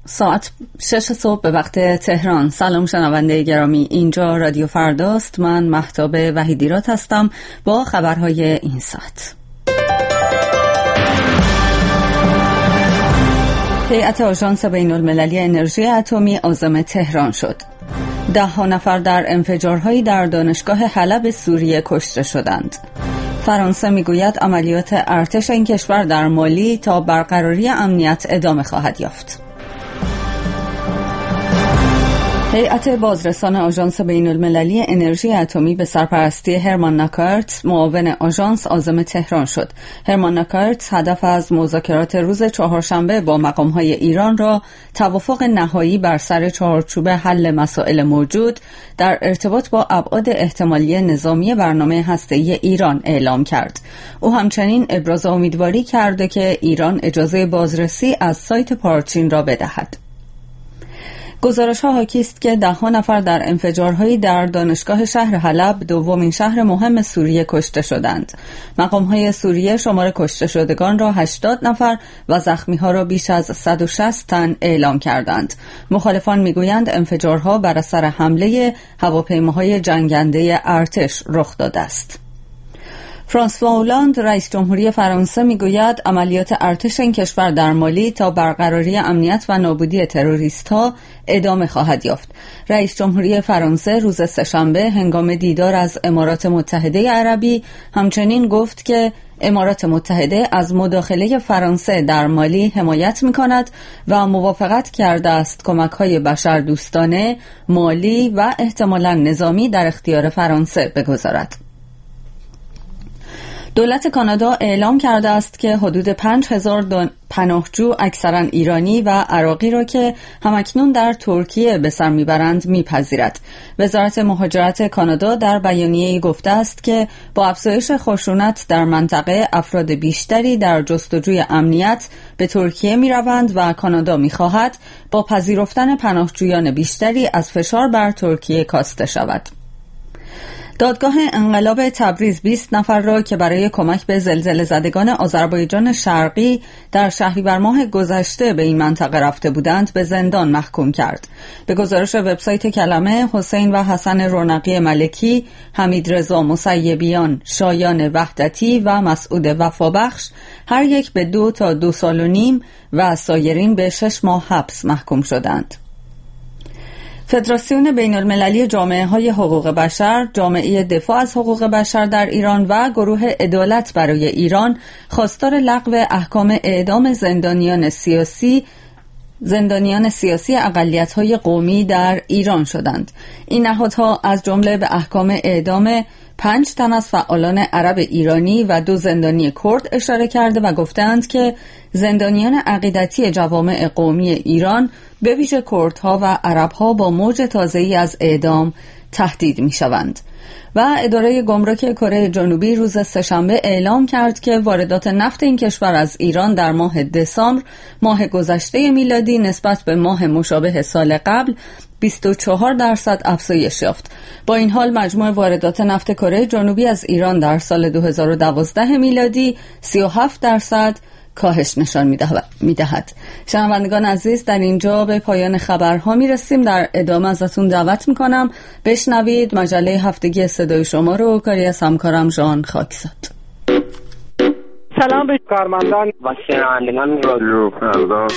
ساعت 6 صبح به وقت تهران. سلام شنونده گرامی، اینجا رادیو فرداست. من مهتاب وحیدیرات هستم با خبرهای این ساعت. هیئت آژانس بین‌المللی انرژی اتمی عازم تهران شد. 10 نفر در انفجارهایی در دانشگاه حلب سوریه کشته شدند. فرانسه میگوید عملیات ارتش این کشور در مالی تا برقراری امنیت ادامه خواهد یافت. هیئت بازرسان آژانس بین‌المللی انرژی اتمی به سرپرستی هرمان ناکارت، معاون آژانس، عازم تهران شد. هرمان ناکارت هدف از مذاکرات روز چهارشنبه با مقام‌های ایران را توافق نهایی بر سر چارچوب حل مسائل موجود در ارتباط با ابعاد احتمالی نظامی برنامه هسته‌ای ایران اعلام کرد. او همچنین ابراز امیدواری کرد که ایران اجازه بازرسی از سایت پارچین را بدهد. گزارش‌ها حاکی است که 10 نفر در انفجارهایی در دانشگاه شهر حلب، دومین شهر مهم سوریه، کشته شدند. مقام‌های سوریه شمار کشته شدگان را 80 نفر و زخمی‌ها را بیش از 160 تن اعلام کردند. مخالفان می‌گویند انفجارها بر اثر حمله هواپیماهای جنگنده ارتش رخ داده است. فرانسوا اولاند، رئیس جمهوری فرانسه، میگوید عملیات ارتش این کشور در مالی تا برقراری امنیت و نابودی تروریست‌ها ادامه خواهد یافت. رئیس جمهوری فرانسه روز سه‌شنبه هنگام دیدار از امارات متحده عربی همچنین گفت که امارات متحده از مداخله فرانسه در مالی حمایت می‌کند و موافقت کرده است کمک‌های بشردوستانه، مالی و احتمالاً نظامی در اختیار فرانسه بگذارد. دولت کانادا اعلام کرده است که حدود 5000 پناهجو اکثرا ایرانی و عراقی را که همکنون در ترکیه به سر میبرند میپذیرد. وزارت مهاجرت کانادا در بیانیه‌ای گفته است که با افزایش خشونت در منطقه افراد بیشتری در جستجوی امنیت به ترکیه میروند و کانادا میخواهد با پذیرفتن پناهجویان بیشتری از فشار بر ترکیه کاسته شود. دادگاه انقلاب تبریز 20 نفر را که برای کمک به زلزله زدگان آذربایجان شرقی در شهریور ماه گذشته به این منطقه رفته بودند به زندان محکوم کرد. به گزارش وبسایت کلمه، حسین و حسن رونقی ملکی، حمید رضا مسیبیان، شایان وحدتی و مسعود وفابخش هر یک به 2 تا 2 سال و نیم و سایرین به 6 ماه حبس محکوم شدند. فدراسیون بین‌المللی جامعه‌های حقوق بشر، جامعه دفاع از حقوق بشر در ایران و گروه عدالت برای ایران خواستار لغو احکام اعدام زندانیان سیاسی اقلیت‌های قومی در ایران شدند. این نهادها از جمله به احکام اعدام 5 تن از فعالان عرب ایرانی و 2 زندانی کرد اشاره کرده و گفتند که زندانیان عقیدتی جوامع قومی ایران به ویژه کردها و عربها با موج تازه‌ای از اعدام تهدید می‌شوند. و اداره گمرک کره جنوبی روز سه‌شنبه اعلام کرد که واردات نفت این کشور از ایران در ماه دسامبر، ماه گذشته میلادی، نسبت به ماه مشابه سال قبل 24% افزایش یافت. با این حال مجموع واردات نفت کره جنوبی از ایران در سال 2012 میلادی 37% کاهش نشان می‌دهد. شنوندگان عزیز، در اینجا به پایان خبرها میرسیم. در ادامه ازتون دعوت میکنم بشنوید مجله هفتگی صدای شما رو، کاری از همکارم ژان خاکزاد. سلام به کارمندان و شنوندگان رادیو فرداست.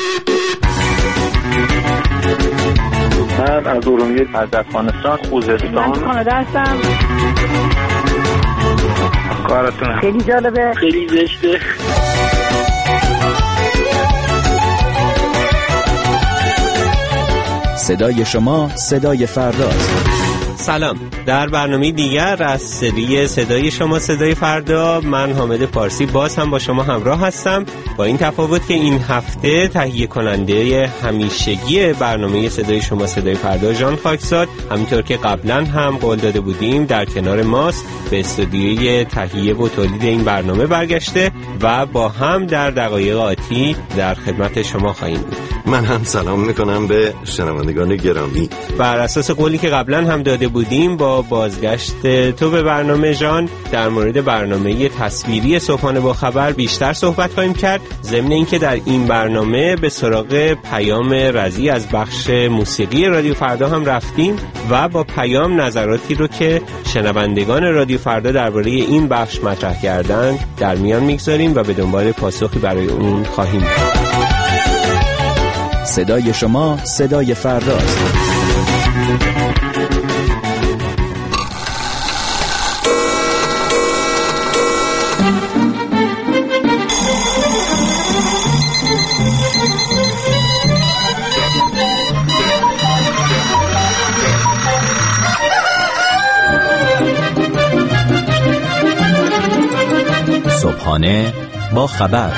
من از ارومیه، از افغانستان، خوزستان، من کانادا هستم. کارتون خیلی جالبه، خیلی زشته. صدای شما، صدای فرداست. سلام، در برنامه دیگر از سری صدای شما صدای فردا من حامد پارسی باز هم با شما همراه هستم، با این تفاوت که این هفته تهیه کننده همیشگی برنامه صدای شما صدای فردا ژان خاکزاد، همینطور که قبلا هم قول داده بودیم در کنار ماست، به استودیوی تهیه و تولید این برنامه برگشته و با هم در دقایق آتی در خدمت شما خواهیم بود. من هم سلام میکنم به شنوندگان گرامی. بر اساس قولی که قبلا هم داده آمده بودیم با بازگشت تو به برنامه ژان در مورد برنامه تصویری صبحانه با خبر بیشتر صحبت خواهیم کرد، ضمن اینکه در این برنامه به سراغ پیام رضی از بخش موسیقی رادیو فردا هم رفتیم و با پیام نظراتی رو که شنوندگان رادیو فردا درباره این بخش مطرح کردن در میان میگذاریم و به دنبال پاسخی برای اون خواهیم بود. صدای شما صدای فرداست. صبحانه با خبر.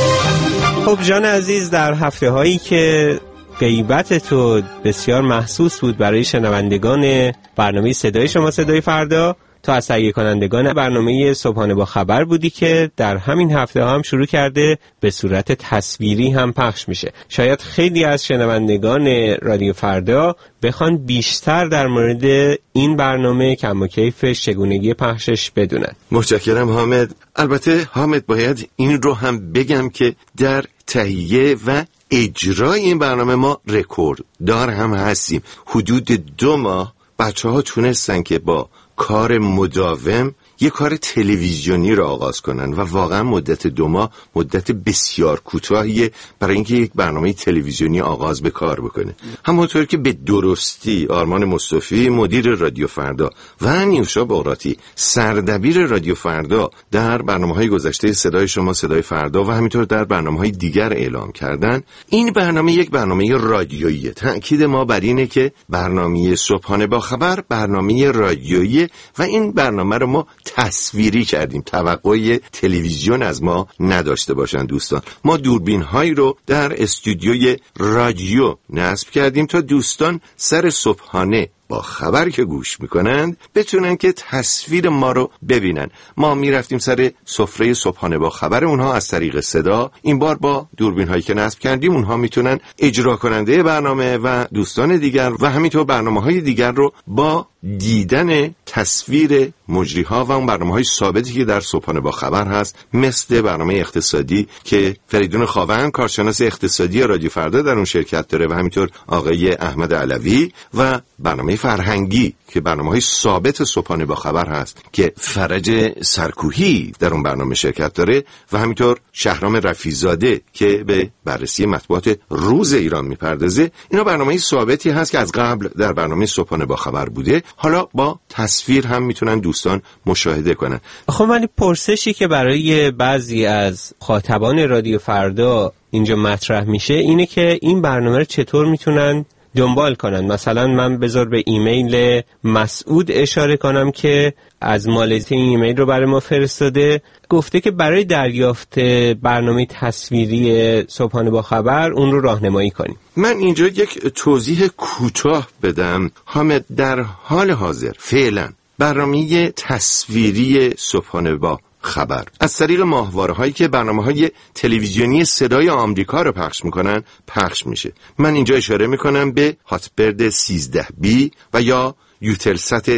خب جان عزیز، در هفته هایی که غیبت تو بسیار محسوس بود برای شنوندگان برنامه صدای شما صدای فردا، تو از تهیه کنندگان برنامه صبحانه با خبر بودی که در همین هفته هم شروع کرده به صورت تصویری هم پخش میشه. شاید خیلی از شنوندگان رادیو فردا بخوان بیشتر در مورد این برنامه کم و کیفش، چگونگی پخشش بدونن. متشکرم حامد. البته حامد باید این رو هم بگم که در تهیه و اجرای این برنامه ما رکورد دار هم هستیم. حدود 2 ماه بچه‌ها تونستن که با کار مداوم یک کار تلویزیونی رو آغاز کنن و واقعا مدت 2 ماه مدت بسیار کوتاهیه برای اینکه یک برنامه تلویزیونی آغاز به کار بکنه. همونطور که به درستی آرمان مصطفی مدیر رادیو فردا و نیوشا بغراتی سردبیر رادیو فردا در برنامه‌های گذشته صدای شما صدای فردا و همینطور در برنامه‌های دیگر اعلام کردن، این برنامه یک برنامه رادیوییه. تأکید ما بر اینه که برنامه صبحانه با خبر برنامه رادیویی و این برنامه رو ما تصویری کردیم. توقع تلویزیون از ما نداشته باشن دوستان. ما دوربین هایی رو در استودیوی رادیو نصب کردیم تا دوستان سر صبحانه با خبر که گوش میکنند بتونن که تصویر ما رو ببینن. ما میرفتیم سر سفره صبحانه با خبر اونها از طریق صدا. این بار با دوربین هایی که نصب کردیم اونها میتونن اجرا کننده برنامه و دوستان دیگر و همینطور برنامه های دیگر رو با دیدن تصویر مجری ها و اون برنامه های ثابتی که در صبحانه با خبر هست، مثل برنامه اقتصادی که فریدون خاوند کارشناس اقتصادی رادیو فردا در اون شرکت داره و همینطور آقای احمد علوی، و برنامه فرهنگی که برنامه‌های ثابت صبحانه با خبر هست که فرج سرکوهی در اون برنامه شرکت داره و همینطور شهرام رفیع‌زاده که به بررسی مطبوعات روز ایران میپردازه. اینا برنامه‌های ثابتی هست که از قبل در برنامه صبحانه با خبر بوده، حالا با تصویر هم میتونن دوستان مشاهده کنن. خب ولی پرسشی که برای بعضی از خاطبان رادیو فردا اینجا مطرح میشه اینه که این برنامه رو چطور میتونن دنبال کنن. مثلا من بذار به ایمیل مسعود اشاره کنم که از مالزی این ایمیل رو برای ما فرستاده، گفته که برای دریافت برنامه تصویری صبحانه با خبر اون رو راهنمایی کنیم. من اینجا یک توضیح کوتاه بدم. حامد، در حال حاضر فعلا برنامه تصویری صبحانه با خبر از طریق ماهواره هایی که برنامه های تلویزیونی صدای آمریکا رو پخش میکنن پخش میشه. من اینجا اشاره میکنم به هاتبرد 13B و یا یوتلسات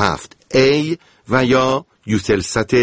7A و یا یوتلسات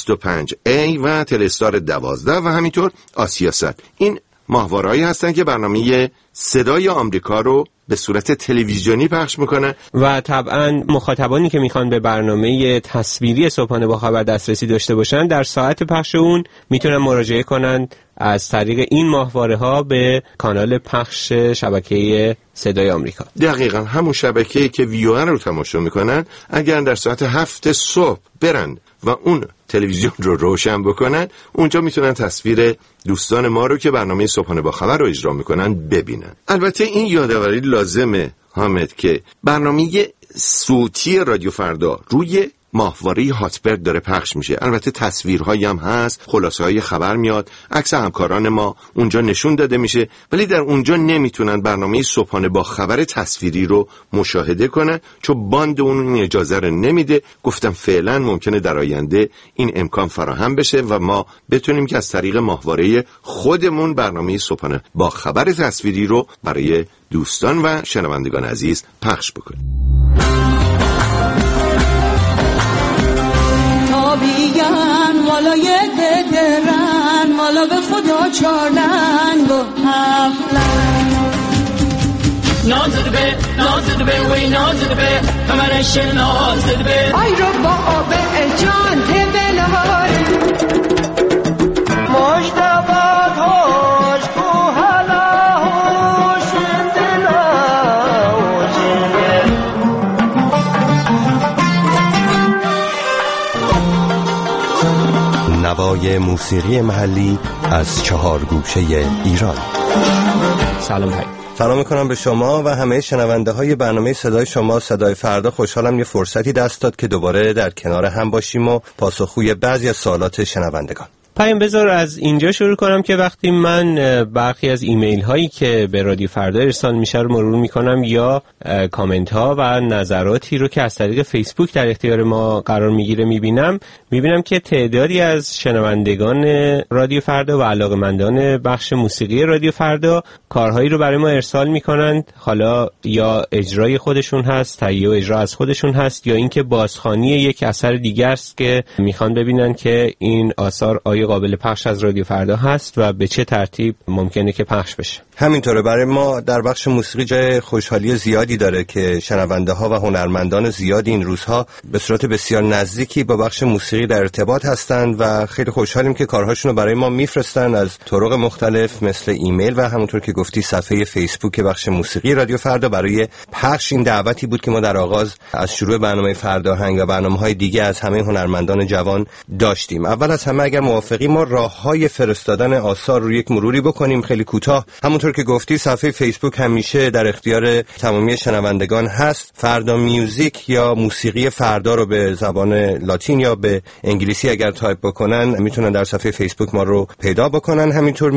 25A و تلستار 12 و همینطور آسیاست. این ماهوارهایی هستن که برنامه صدای آمریکا رو به صورت تلویزیونی پخش میکنن و طبعا مخاطبانی که میخوان به برنامه تصویری صبحانه با خبر دسترسی داشته باشن در ساعت پخش اون میتونن مراجعه کنن از طریق این ماهواره ها به کانال پخش شبکه صدای آمریکا. دقیقاً همون شبکه‌ای که ویو رو تماشا میکنن اگر در ساعت 7 صبح برن و اون تلویزیون رو روشن بکنن، اونجا میتونن تصویر دوستان ما رو که برنامه صبحانه با خبر رو اجرا میکنن ببینن. البته این یادآوری لازمه حامد که برنامه صوتی رادیو فردا روی ماهواره هاتبرد داره پخش میشه. البته تصویرهایی هم هست، خلاصه‌های خبر میاد، عکس همکاران ما اونجا نشون داده میشه، ولی در اونجا نمیتونن برنامه صبحانه با خبر تصویری رو مشاهده کنن چون باند اون اجازه رو نمیده. گفتم فعلا ممکنه در آینده این امکان فراهم بشه و ما بتونیم که از طریق ماهواره خودمون برنامه صبحانه با خبر تصویری رو برای دوستان و شنوندگان عزیز پخش بکنیم. مالا یک درن مالا به خدا چارلنگ و هفلنگ نازد به وی نازد به کمرش نازد به آی رو با آب جان تبلهار مجتبات هاش کو حالا هوش دلا نوای موسیقی محلی از 4 گوشه ایران. سلام میکنم به شما و همه شنونده های برنامه صدای شما صدای فردا. خوشحالم یه فرصتی دست داد که دوباره در کنار هم باشیم و پاسخگوی بعضی از سوالات شنوندگان. پیام بذار از اینجا شروع کنم که وقتی من برخی از ایمیل هایی که به رادیو فردا ارسال میشه رو مرور میکنم یا کامنت ها و نظراتی رو که از طریق فیسبوک در اختیار ما قرار میگیره میبینم که تعدادی از شنوندگان رادیو فردا و علاقه‌مندان بخش موسیقی رادیو فردا کارهایی رو برای ما ارسال میکنند. حالا یا اجرای خودشون هست، تهیه و اجرا از خودشون هست، یا اینکه بازخوانی یک اثر دیگه است که میخوان ببینن که این آثار آیا قابل پخش از رادیو فردا هست و به چه ترتیب ممکنه که پخش بشه. همینطوره. برای ما در بخش موسیقی جای خوشحالی زیادی داره که شنونده ها و هنرمندان زیادی این روزها به صورت بسیار نزدیکی با بخش موسیقی در ارتباط هستند و خیلی خوشحالیم که کارهاشون رو برای ما میفرستن از طرق مختلف مثل ایمیل و همونطور که گفتی صفحه فیسبوک بخش موسیقی رادیو فردا. برای پخش این دعوتی بود که ما در آغاز از شروع برنامه فرداهنگ و برنامه‌های دیگه از همه هنرمندان جوان داشتیم. اول از همه اگر موافقی ما راه‌های فرستادن آثار رو یک مروری بکنیم خیلی کوتاه. همونطور که گفتی صفحه فیسبوک همیشه در اختیار تمامی شنوندگان هست. فردا میوزیک یا موسیقی فردا رو به زبان لاتین یا به انگلیسی اگر تایپ بکنن میتونن در صفحه فیسبوک ما رو پیدا بکنن. همینطور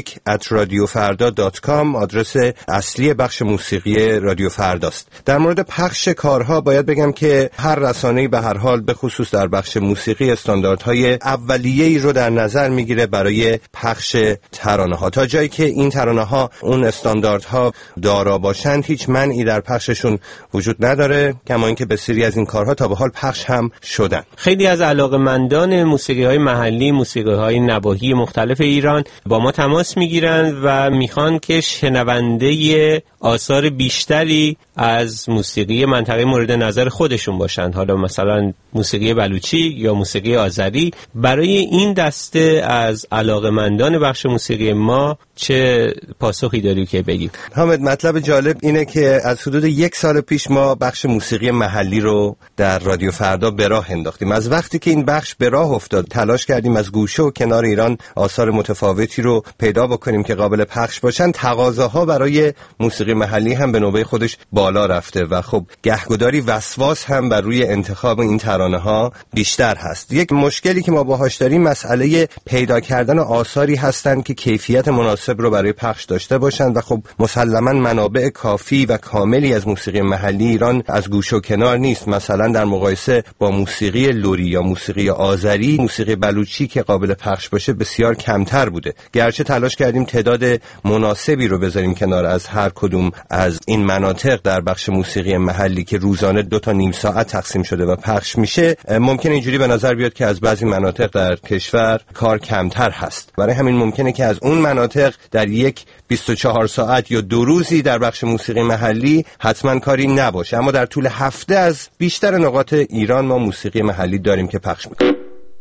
music@radiofarda.com آدرس اصلی بخش موسیقی رادیو فرداست. در مورد پخش کارها باید بگم که هر رسانه‌ای به هر حال به خصوص در بخش موسیقی استانداردهای اولیه‌ای رو در نظر میگیره برای پخش ترانه‌ها. تا جایی که این ترانه‌ها اون استانداردها دارا باشند هیچ منعی در پخششون وجود نداره، کما اینکه بسیاری از این کارها تا به حال پخش هم شدن. خیلی از علاقه‌مندان موسیقی‌های محلی، موسیقی‌های نواحی مختلف ایران با ما تماس میگیرند و میخوان که شنونده آثار بیشتری از موسیقی منطقه مورد نظر خودشون باشند، حالا مثلا موسیقی بلوچی یا موسیقی آذری. برای این دسته از علاقه‌مندان بخش موسیقی ما چه پاسخی داری که بگی؟ حامد، مطلب جالب اینه که از حدود 1 سال پیش ما بخش موسیقی محلی رو در رادیو فردا به راه انداختیم. از وقتی که این بخش به راه افتاد تلاش کردیم از گوشه و کنار ایران آثار متفاوتی رو پیدا بکنیم که قابل پخش باشن. تقاضاها برای موسیقی محلی هم به نوبه خودش بالا رفته و خب گهگداری وسواس هم بر روی انتخاب این ترانه‌ها بیشتر هست. یک مشکلی که ما باهاش داریم مسئله پیدا کردن آثاری هستن که کیفیت مناسب رو برای پخش داشته باشن و خب مسلماً منابع کافی و کاملی از موسیقی محلی ایران از گوش و کنار نیست. مثلا در مقایسه با موسیقی لری یا موسیقی آذری، موسیقی بلوچی که قابل پخش باشه بسیار کمتر بوده. گرچه تلاش کردیم تعداد مناسبی رو بذاریم کنار از هر کدوم از این مناطق در بخش موسیقی محلی که روزانه 2 تا نیم ساعت تقسیم شده و پخش میشه، ممکنه اینجوری به نظر بیاد که از بعضی مناطق در کشور کار کمتر هست. برای همین ممکنه که از اون مناطق در یک 24 ساعت یا 2 روزی در بخش موسیقی محلی حتما کاری نباشه، اما در طول هفته از بیشتر نقاط ایران ما موسیقی محلی داریم که پخش میکنیم.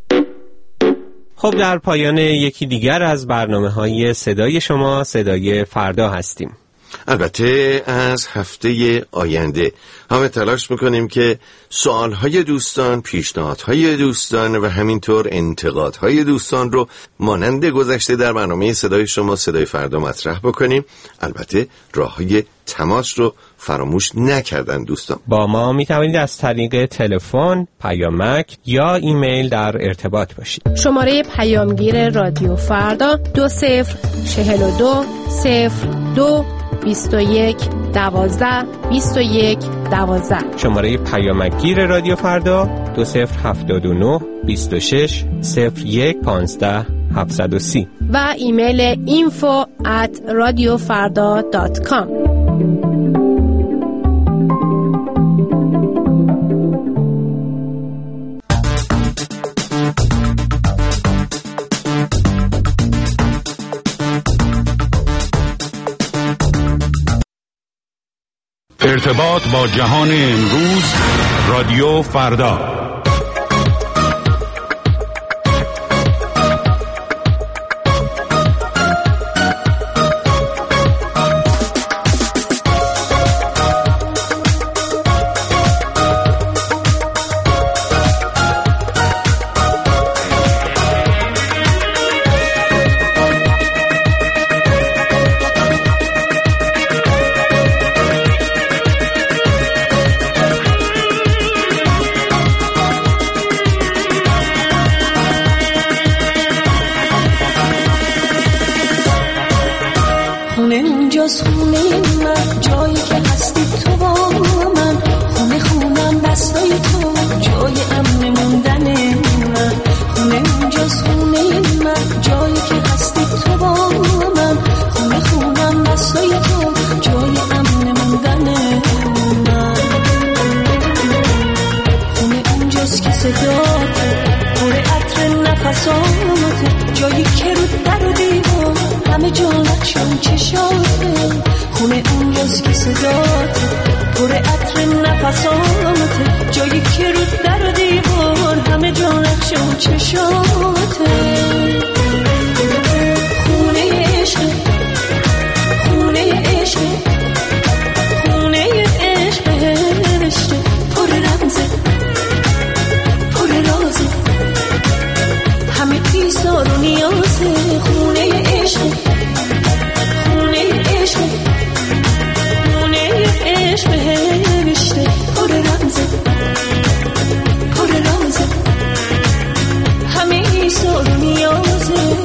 خب در پایان یکی دیگر از برنامه‌های صدای شما صدای فردا هستیم. البته از هفته آینده همه تلاش میکنیم که سوالهای دوستان، پیشنهادهای دوستان و همینطور انتقادهای دوستان رو مانند گذشته در برنامه صدای شما صدای فردا مطرح بکنیم. البته راههای تماس رو فراموش نکردن دوستان. با ما میتوانید از طریق تلفن، پیامک یا ایمیل در ارتباط باشید. شماره پیامگیر رادیو فردا 2042 02 21 12 21 12. شماره پیامگیر رادیو فردا 2079 26 01 15 730 و ایمیل info@radiofarda.com. ارتباط با جهان امروز، رادیو فردا. جایی که رو در و دیوار همه جا نقشم چشاته، خونه اونجاست که صداته پر عطر نفساته، جایی که رو در و دیوار همه جا نقشم چشاته. خونه عشق، خونه عشق، خونه عشق بهشته، پر رمزه پر رازه، همه ایثار و نیازه. خونه عشق، خونه عشق، خونه عشق بهشته، پر رمزه پر رازه، همه ایثار و نیازه.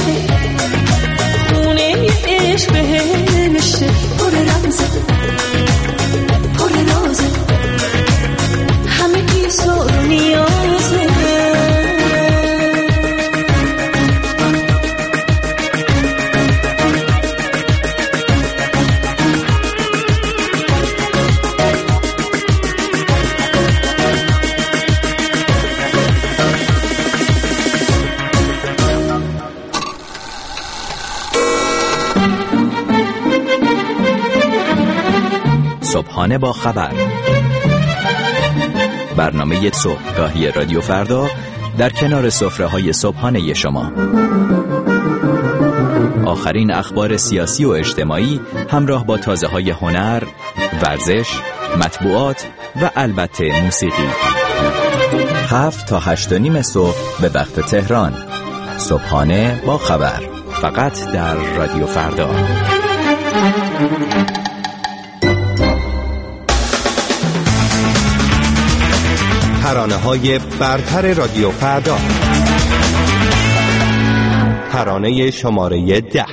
خونه عشق بهشته، پر رمزه صبحانه با خبر، برنامه صبحگاهی رادیو فردا در کنار سفره‌های صبحانه شما. آخرین اخبار سیاسی و اجتماعی همراه با تازه‌های هنر، ورزش، مطبوعات و البته موسیقی. 7 تا 8:30 صبح به وقت تهران. صبحانه با خبر، فقط در رادیو فردا. ترانه‌های برتر رادیو فردا. ترانه شماره 10.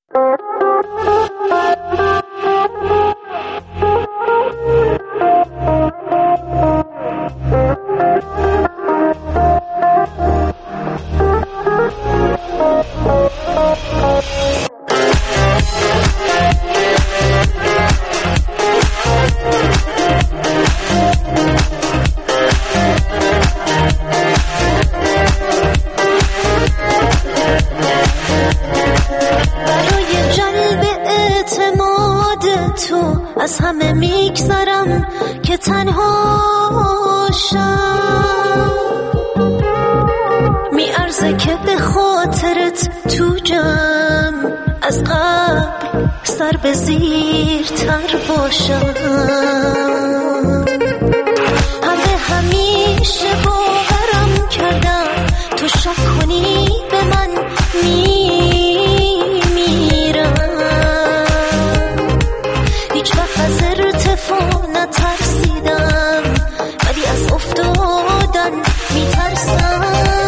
از همه میگذرم که تنها شم، میارزه که به خاطرت تو جمع از قبل سر به زیر تر باشم. همه همیشه باورم کردم تو شک کنی به من نترسیدم، ولی از افتادن میترسم.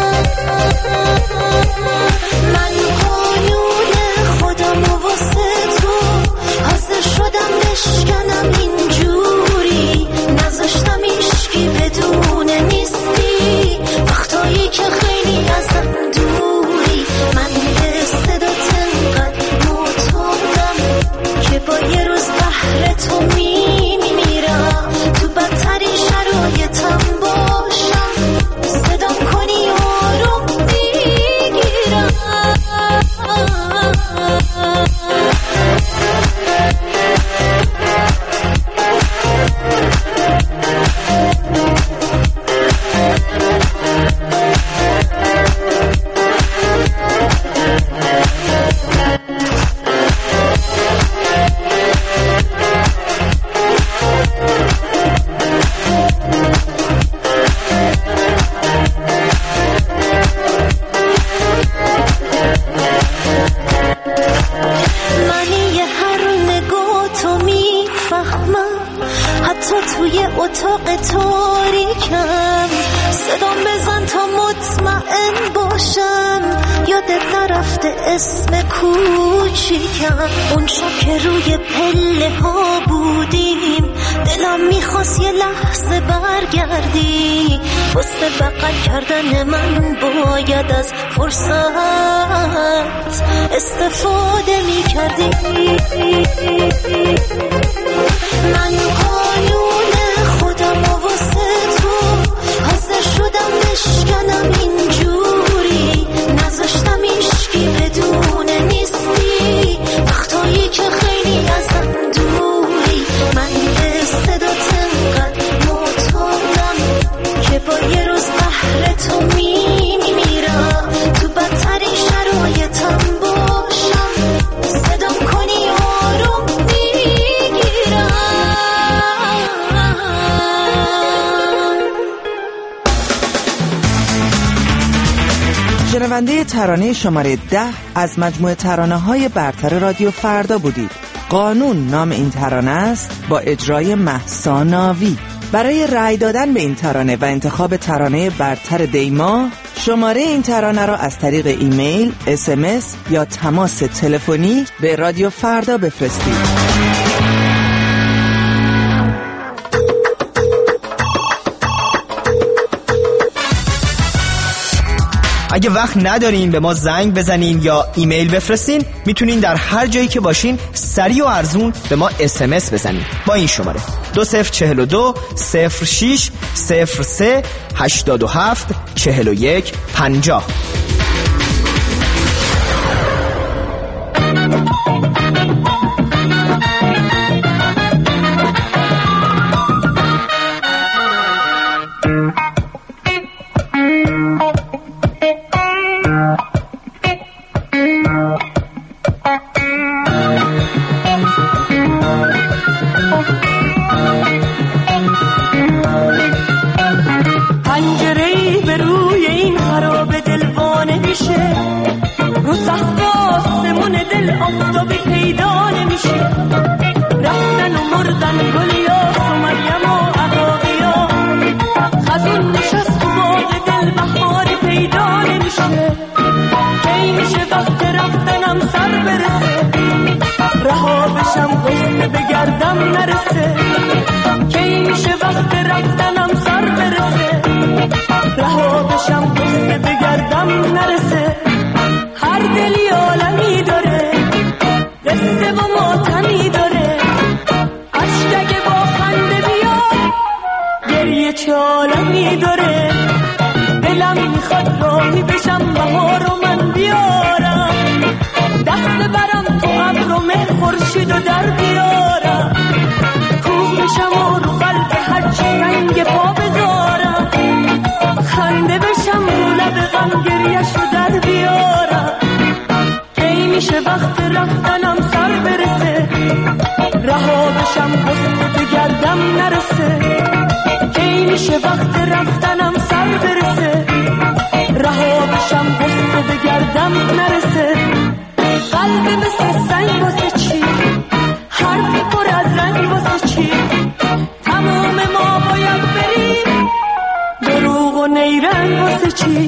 من قانون خودم و واسه تو حاضر شدم بشکنم اینجوری، نذاشتم ایشکی بدون نیستی وقتایی که خیلی ازم دوری. من به صدات انقدر معتادم که با یه روز بهر تو تو بدترین شرایطم باشم، صدام کنی آروم میگیرم. اتاق تاریکم صدام بزن تا مطمئن باشم، یادت نرفته اسم کوچیکم. اون شب که روی پله ها بودیم دلم میخواست یه لحظه برگردی، واسه بغل کردن من باید از فرصت استفاده میکردی. من قانون خودم و واسه تو حاضر شدم بشکنم اینجوری، نذاشتم ایشکی بدون نیستی وقتایی که خیلی ازم دوری. من به صدات انقدر معتادم که با یه روز بهر تو میمیرم، تو بدترین شرایطم باشم صدام کنی آروم میگیرم. شنونده ترانه شماره 10 از مجموعه ترانه‌های برتر رادیو فردا بودید. قانون نام این ترانه است با اجرای مهسا ناوی. برای رأی دادن به این ترانه و انتخاب ترانه برتر دیما شماره این ترانه را از طریق ایمیل، SMS یا تماس تلفنی به رادیو فردا بفرستید. اگه وقت ندارین به ما زنگ بزنین یا ایمیل بفرستین، میتونین در هر جایی که باشین سریع و ارزون به ما SMS بزنین با این شماره 2042 06 03 87 41 50. رها بشم قصه بگردم نرسه کی میشه وقت رفتنم سر برسه رها بشم قصه بگردم نرسه هر دلی عالمی داره قصه و ماتمی داره عشق اگه با خنده بیاد گریه چه عالمی داره دلم میخواد راهی بشم بهار و من بیارم دست برم تو ابر و مه خورشید و در بیارم کوه بشم و رو قلب هرچی رنگ پا بذارم خنده بشم رو لب غم گریه‌شو در بیارم کی میشه وقت رفتنم سر برسه رها بشم قصه بگردم نرسه کی میشه وقت رفتنم سر برسه رها بشم قصه بگردم نرسه قلب مثل سنگ واسه چی حرفی پر از رنگ واسه چی تمام ما باید بریم دروغ و نیرنگ واسه چی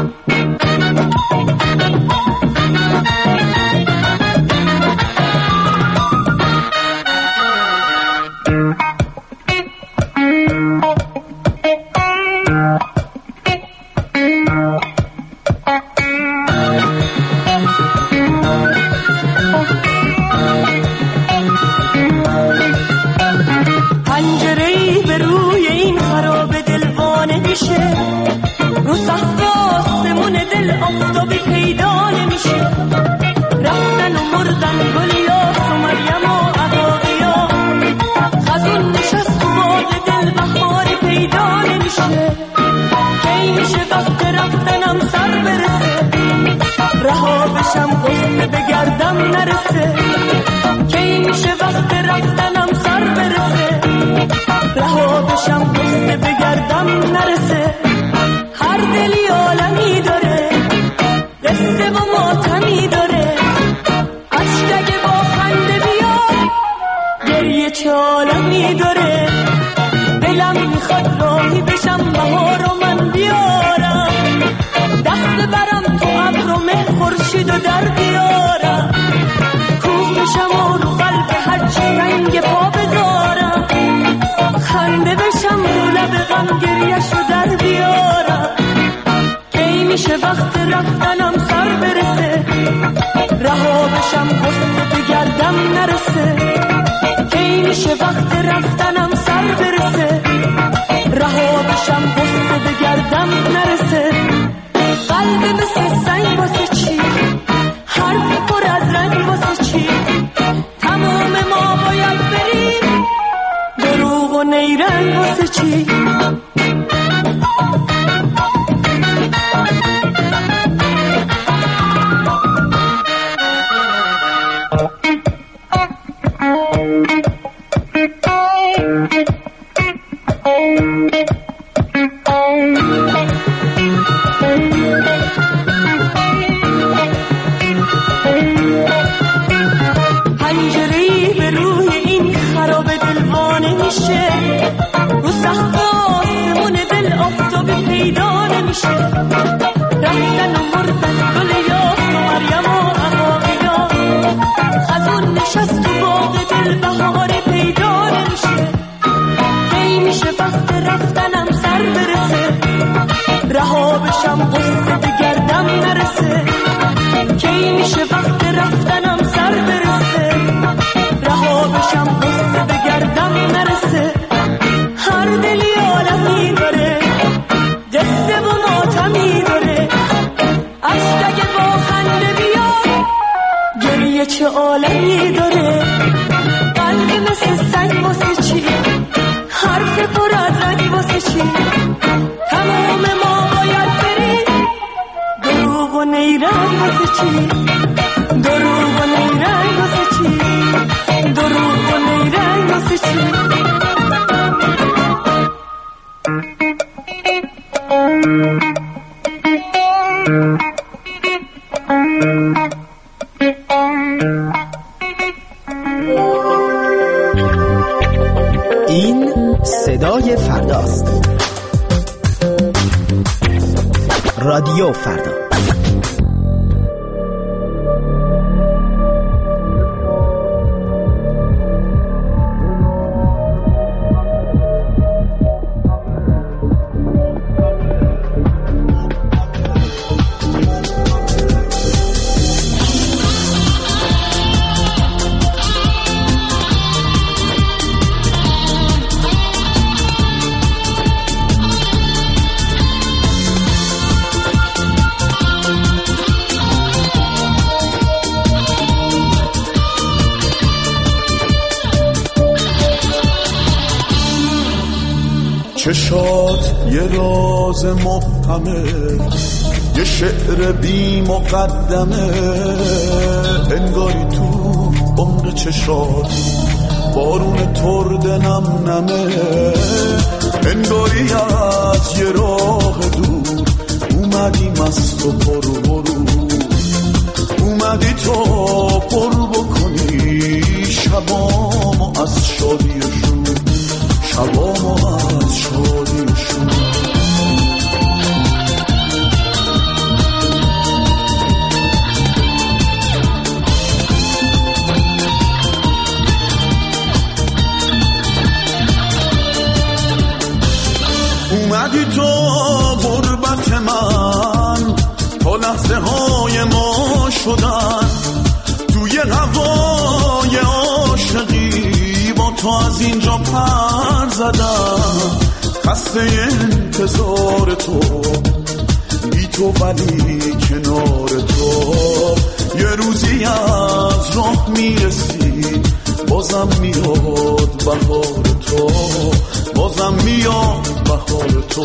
رو سقف آسمون دل آفتابی پیدا نمیشه رفتن و مردن گلیاس و مریم و عقاقیا خزون نشست و باد دل بهاری پیدا نمیشه کی میشه وقت رفتنم سر برسه رها بشم قصه بگردم نرسه کی میشه وقت رفتنم سر برسه رها بشم قصه بگردم نرسه هر دلی عالمی داره قصه و ماتمی داره عشق اگه با خنده بیاد گریه چه عالمی داره دلم میخواد راهی بشم بهار و من بیارم دست برم تو ابر و مه خورشید و در بیارم کوه بشم و رو قلب هرچی رنگ پا بذارم خنده بشم رو لب غم گریه‌شو در بیارم کی میشه وقت رفتنم سر برسه رها بشم قصه بگردم نرسه کی میشه وقت رفتنم سر برسه رها بشم قصه بگردم نرسه قلب مثل سنگ واسه چی حرف پر از رنگ واسه چی تمام ما باید بریم دروغ و نیرنگ واسه چی پنجره‌ای به روی این خراب دلوانه میشه رو سقف آسمون دل آفتابی پیدا نمیشه رفتن و مردن گل یاس و مریم و عقاقیا خزون نشست و باغ دل بهاری پیدا نمیشه کی میشه وقت رفتنم سر برسه رها بشم قصه بگردم نرسه کی میشه وقت رفتنم سر برسه رها بشم قصه بگردم نرسه هر دلی عالمی داره قصه و ماتمی داره عشق اگه با خنده بیاد گریه چه عالمی داره قلب مثل سنگ واسه چی حرف پر از رنگ واسه چی تمام ما باید بریم دروغ و نیرنگ واسه چی دروغ و نیرنگ واسه چی دروغ و نیرنگ واسه چی این صدای فرداست. رادیو فردا. چشات یه راز مبهمه، یه شعر بی مقدمه، انگاری تو عمر چشات بارون ترد نم نمه، انگاری از یه راه دور اومدی مست و پر اومدی تو پر بکنی شبامو از شادی و شور، شبامو از شادی و شور. اومدی تو غربت من تا لحظه های ما شدن، توی هوای عاشقی با تو از اینجا پر زدم، خسته انتظار تو بی تو ولی کنار تو، یه روزی از راه میرسی بازم میاد بهار تو، بازم میاد بهار تو.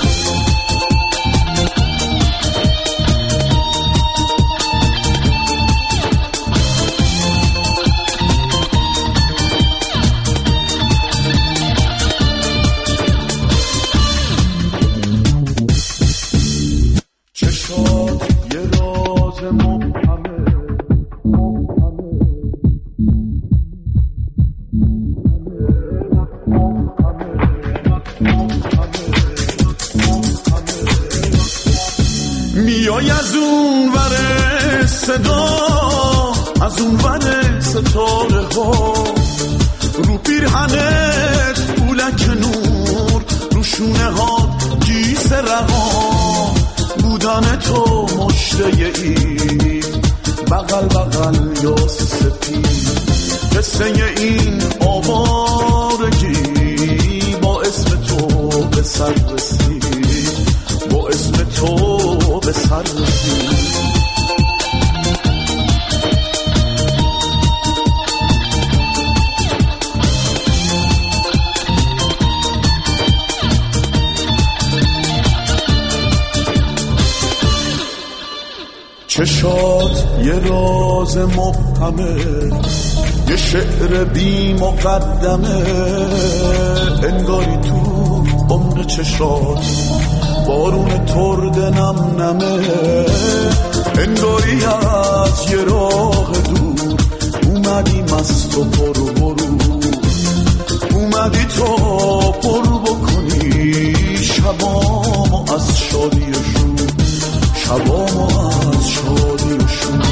میای از اون ور صدا، از اون ور ستاره ها، رو پیرهنت پولک نور، رو شونه ها گیس رها، بودن تو مشته ای بغل بغل یا سپید، قصه این آوارگی با اسم تو به سر رسید، با اسم تو به سر رسید. چشات یه راز مبهمه، یه شعر بی مقدمه، انگاری تو عمر چشات بارون ترد نم نمه، انگاری از یه راه دور اومدی مست و پر اومدی تو پر بکنی شبامو از شادی و شور، شبامو از شادی و شور.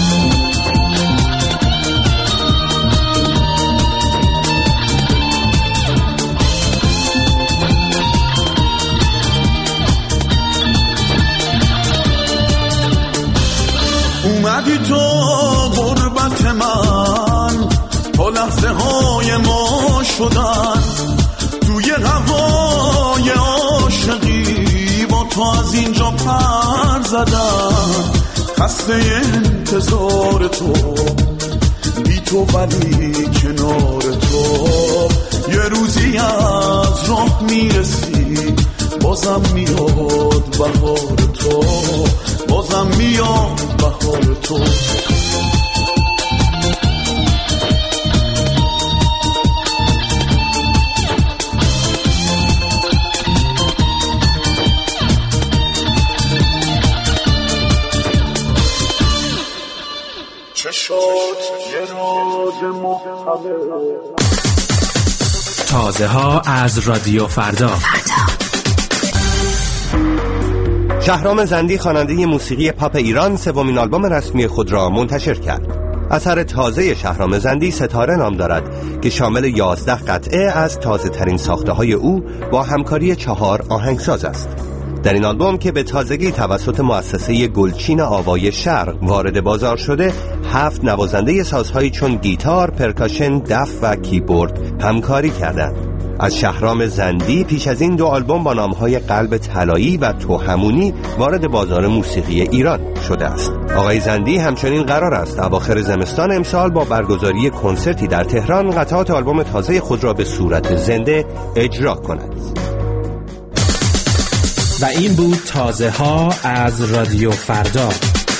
اومدی تو غربت من تا لحظه های ما شدن، توی هوای عاشقی با تو از اینجا پر زدم، خسته انتظار تو بی تو ولی کنار تو، یه روزی از راه میرسی بازم میاد بهار تو، بازم میاد بهار تو. چشات یه راز مبهمه. تازه ها از رادیو فردا. شهرام زندی خواننده موسیقی پاپ ایران سومین آلبوم رسمی خود را منتشر کرد. اثر تازه شهرام زندی ستاره نام دارد که شامل 11 قطعه از تازه ترین ساخته های او با همکاری 4 آهنگساز است. در این آلبوم که به تازگی توسط مؤسسه گلچین آوای شرق وارد بازار شده، 7 نوازنده سازهایی چون گیتار، پرکاشن، دف و کیبورد همکاری کردند. از شهرام زندی پیش از این 2 آلبوم با نامهای قلب طلایی و تو همونی وارد بازار موسیقی ایران شده است. آقای زندی همچنین قرار است اواخر زمستان امسال با برگزاری کنسرتی در تهران قطعات آلبوم تازه خود را به صورت زنده اجرا کند. و این بود تازه ها از رادیو فردا.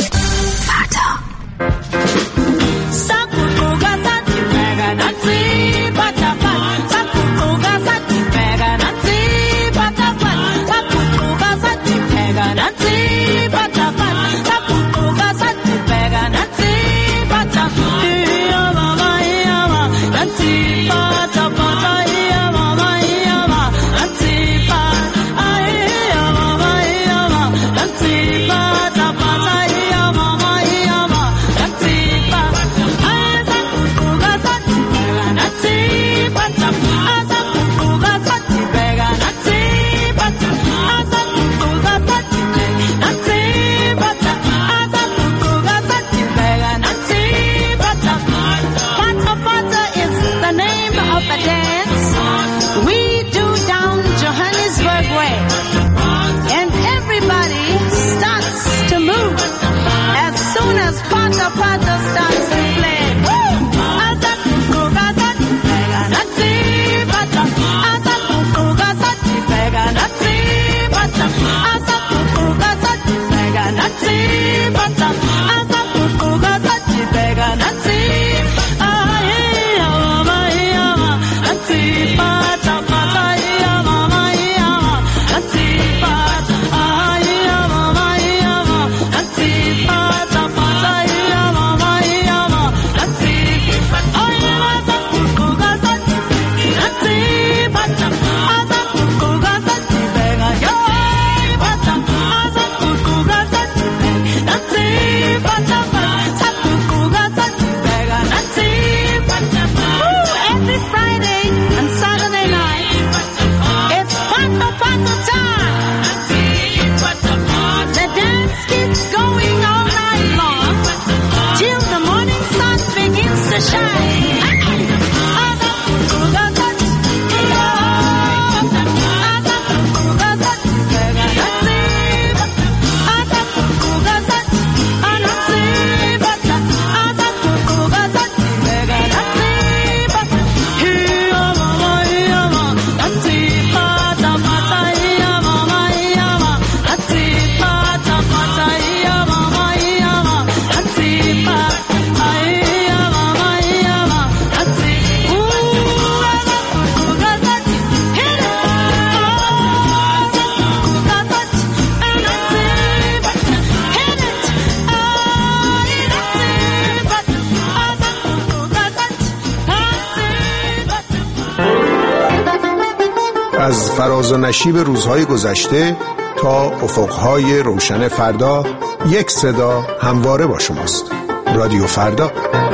از فراز و نشیب روزهای گذشته تا افقهای روشن فردا، یک صدا همواره با شماست. رادیو فردا.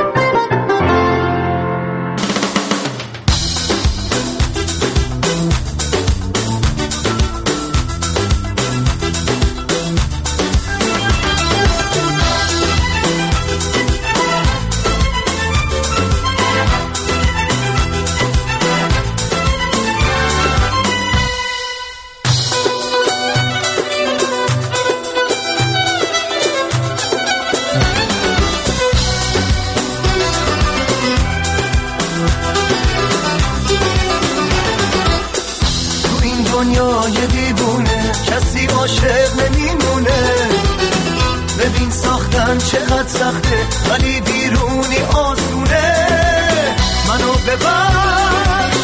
دنیای دیوونه کسی عاشق نمیمونه. ببین ساختن چقدر سخته ولی بیرونی آسونه. منو ببخش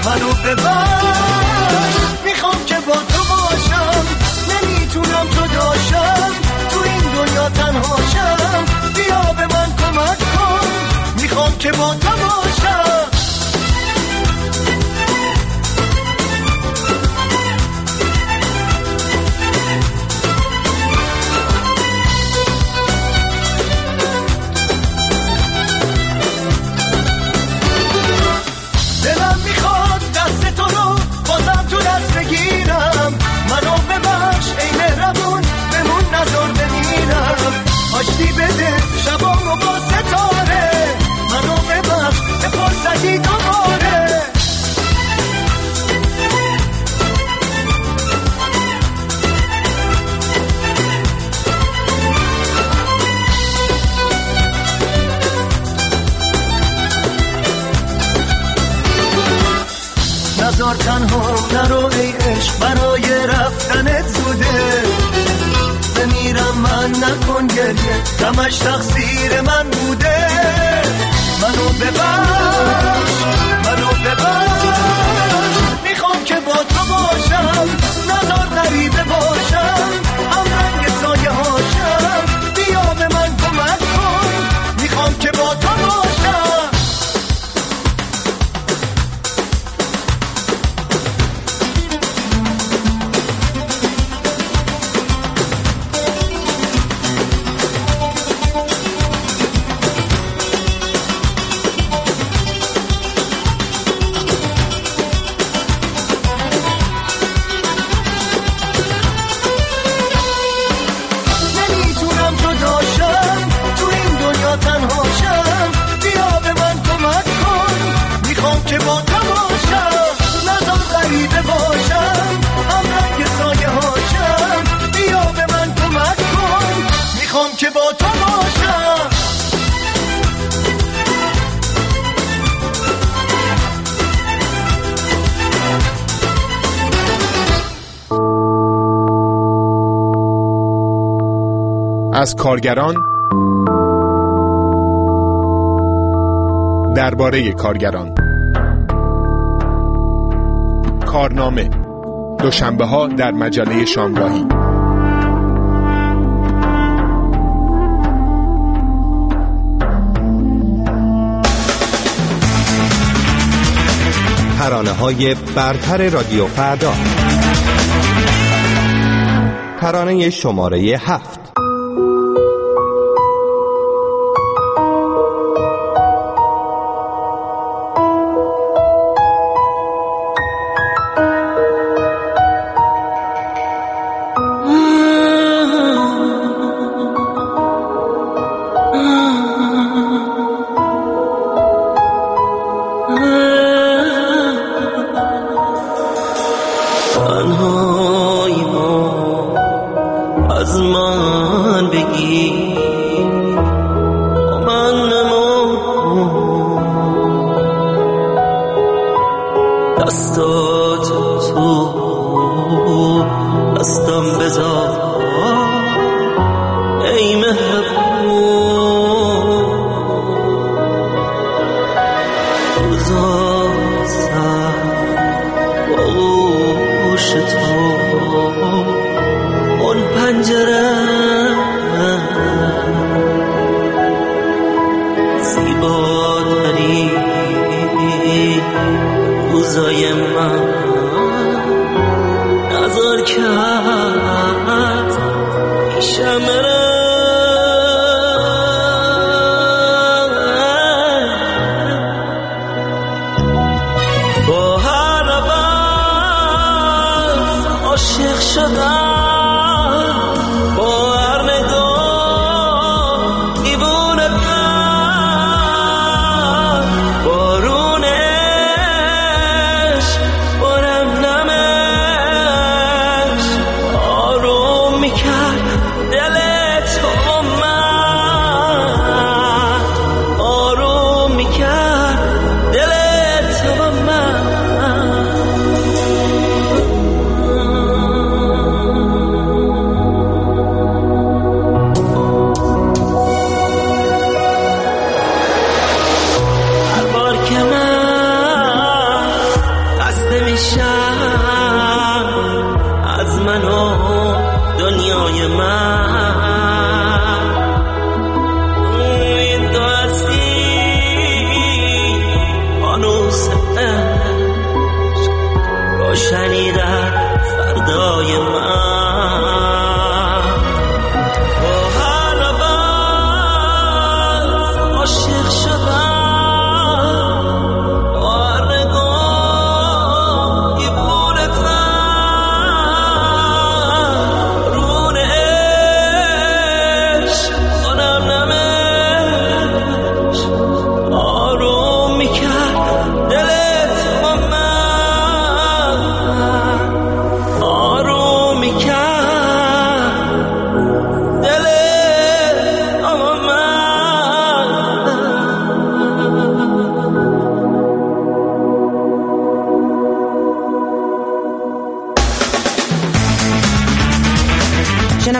میخوام که با تو باشم، نمیتونم جداشم، تو این دنیا تنهاشم. بیا به من کمک کن، میخوام که با تو باشم. آشتی بده شبامو با ستاره، منو ببخش به فرصتی دوباره. نذار بذار تنها نرو ای عشق برای رفتنت زوده بمیرم من نکن گریه غمش تقصیر من بوده منو ببخش میخوام که با تو باشم نذار غریبه باشم هم رنگ سایه هاشم بیا به من کمک کن میخوام که با تو باشم از کارگران درباره کارگران کارنامه دوشنبه‌ها در مجله شامگاهی ترانه‌های برتر رادیو فردا ترانه شماره 7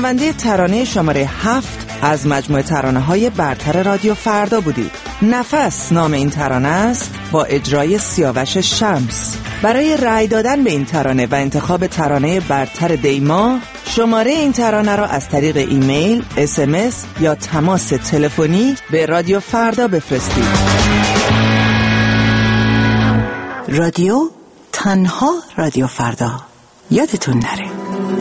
شنونده ترانه شماره 7 از مجموعه ترانه‌های برتر رادیو فردا بودید. نفس نام این ترانه است با اجرای سیاوش شمس. برای رأی دادن به این ترانه و انتخاب ترانه برتر دیما، شماره این ترانه را از طریق ایمیل، SMS یا تماس تلفنی به رادیو فردا بفرستید. رادیو تنها رادیو فردا، یادتون نره.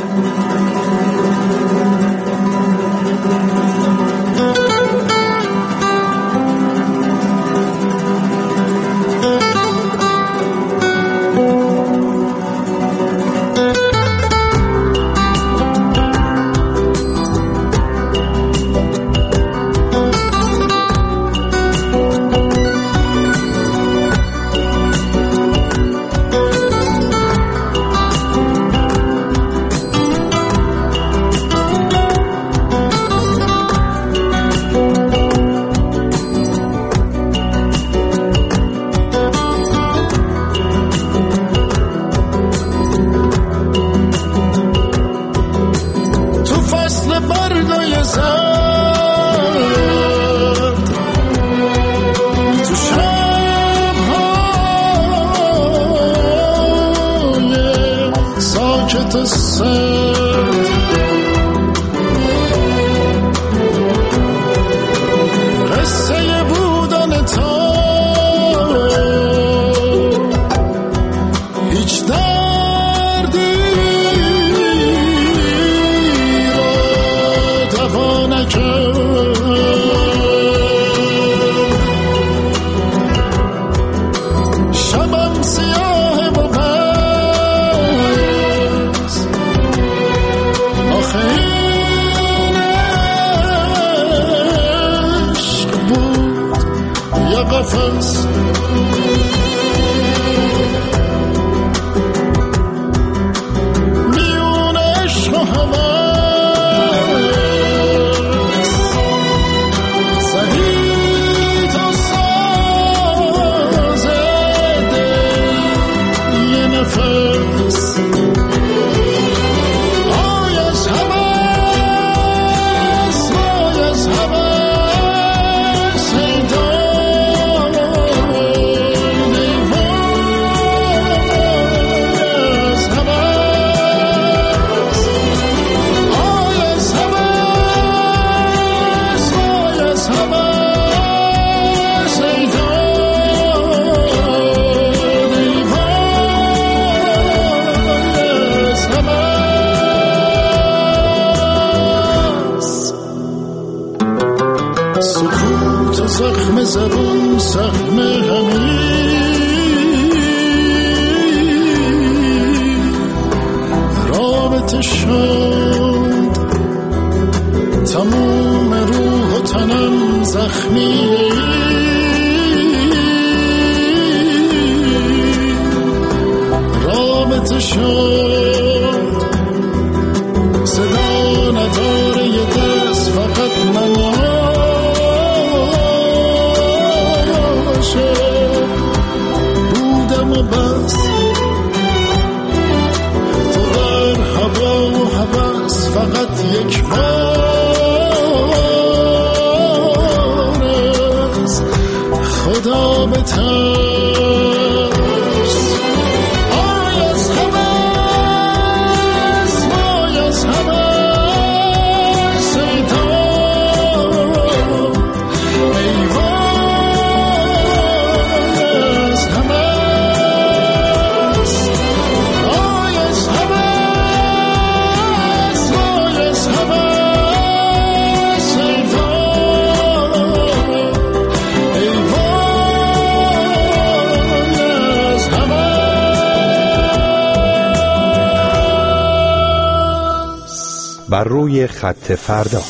بر روی خط فردا.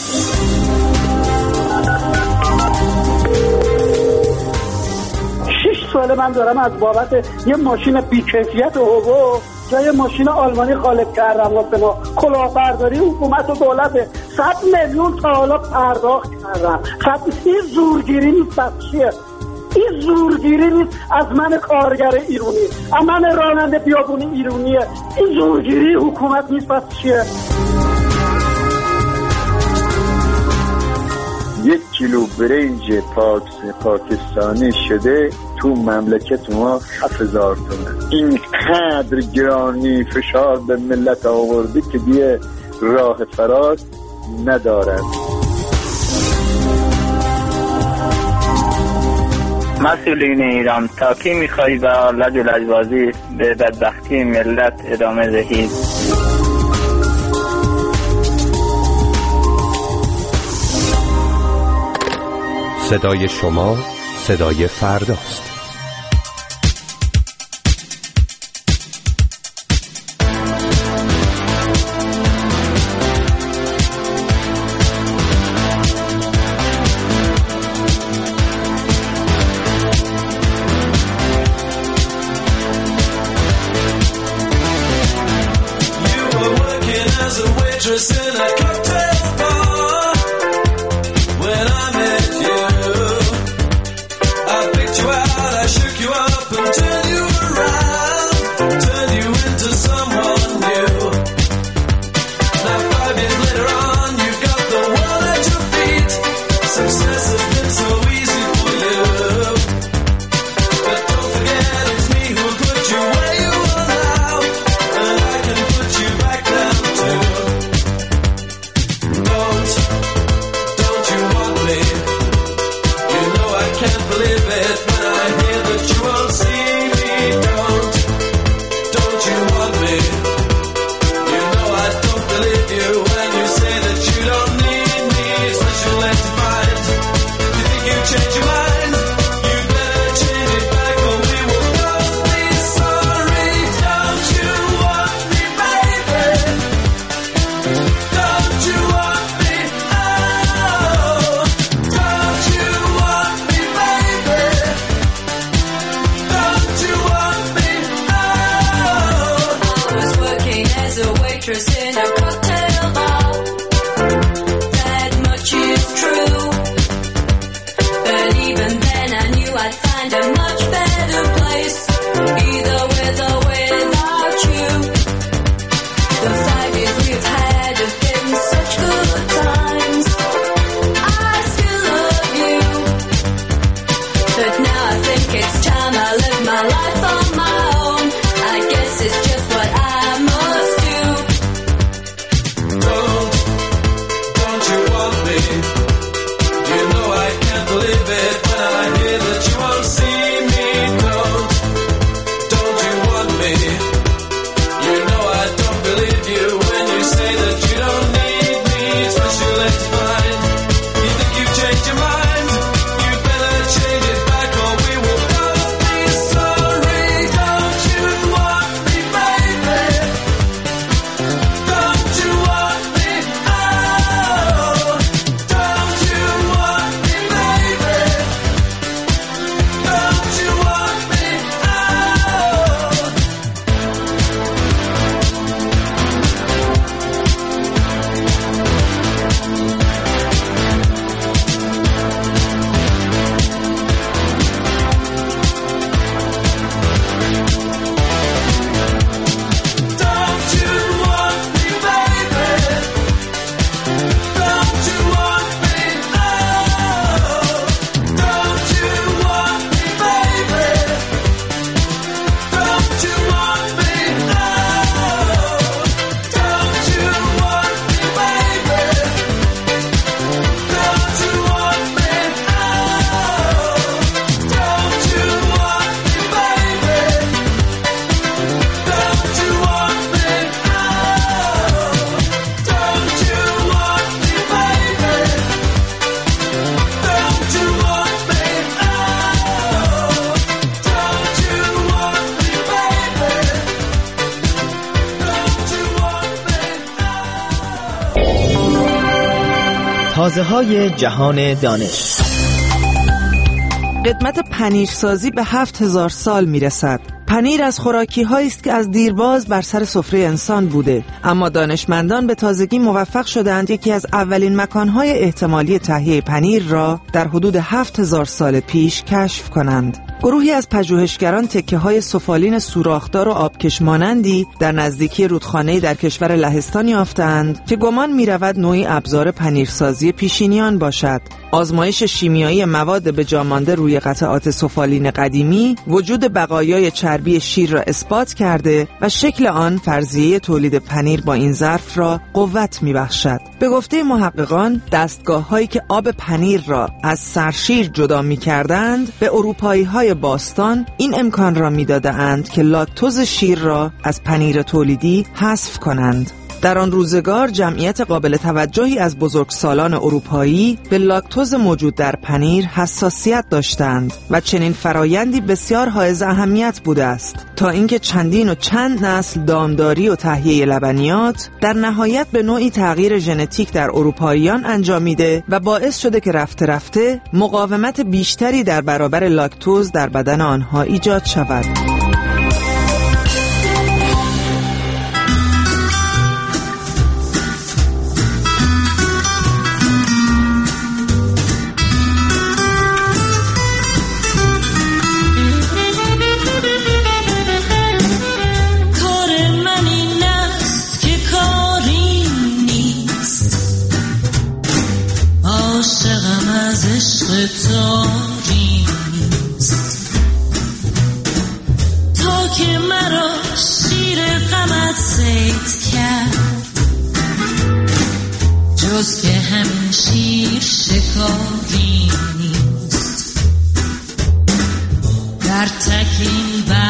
6 ساله من دارم از بابت یه ماشین بی‌کیفیت هوو جای ماشین آلمانی خالص کردم واسه ما. کلاهبرداری حکومت و دولت 100 میلیون تا حالا پرداخت کردم. این زورگیری نیست، بس چیه؟ این زورگیری نیست از من کارگر ایرانی، از من راننده بیابونی ایرانیه. این زورگیری حکومت نیست، بس چیه؟ کیلو برنج پاکستانی شده تو مملکت ما 7000 تومن. اینقدر گرانی فشار به ملت آورده که دیگه راه فرار ندارد. مسئولین ایران تا کی میخوایی به لج و لجبازی به بدبختی ملت ادامه دهید؟ صدای شما صدای فرداست. تازه‌های جهان دانش. قدمت پنیرسازی به 7000 سال میرسد. پنیر از خوراکی هایی است که از دیرباز بر سر سفره انسان بوده، اما دانشمندان به تازگی موفق شدند یکی از اولین مکانهای احتمالی تهیه پنیر را در حدود 7000 سال پیش کشف کنند. گروهی از پژوهشگران تکه‌های سفالین سوراخدار و آبکش مانندی در نزدیکی رودخانه‌ای در کشور لهستان یافتند که گمان می‌رود نوعی ابزار پنیرسازی پیشینیان باشد. آزمایش شیمیایی مواد به جا مانده روی قطعات سفالین قدیمی وجود بقایای چربی شیر را اثبات کرده و شکل آن فرضیه تولید پنیر با این ظرف را قوت می‌بخشد. به گفته محققان، دستگاه‌هایی که آب پنیر را از سرشیر جدا می‌کردند، به اروپایی‌های باستان این امکان را می‌دادند که لاکتوز شیر را از پنیر تولیدی حذف کنند. در آن روزگار جمعیت قابل توجهی از بزرگسالان اروپایی به لاکتوز موجود در پنیر حساسیت داشتند و چنین فرایندی بسیار حائز اهمیت بوده است تا اینکه چندین و چند نسل دامداری و تهیه لبنیات در نهایت به نوعی تغییر ژنتیک در اروپاییان انجامیده و باعث شده که رفته رفته مقاومت بیشتری در برابر لاکتوز در بدن آنها ایجاد شود. تا که مرا شیر غمت صید کرد، جز که همین شیر شکاری نیست. در تکین